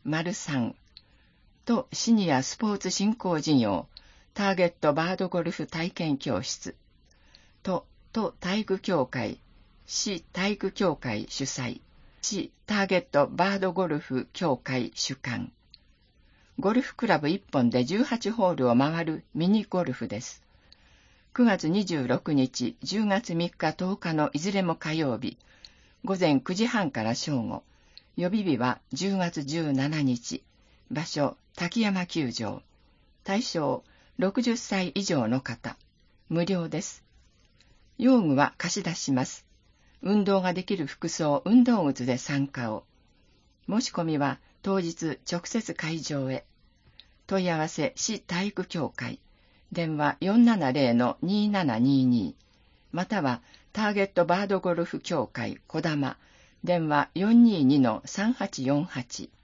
3とシニアスポーツ振興事業ターゲットバードゴルフ体験教室と体育協会市体育協会主催市ターゲットバードゴルフ協会主管ゴルフクラブ1本で18ホールを回るミニゴルフです。9月26日、10月3日10日のいずれも火曜日、午前9時半から正午、予備日は10月17日、場所、滝山球場、対象、60歳以上の方、無料です。用具は貸し出します。運動ができる服装、運動靴で参加を。申し込みは当日直接会場へ。問い合わせ市体育協会。電話 470-2722 またはターゲットバードゴルフ協会小玉電話 422-3848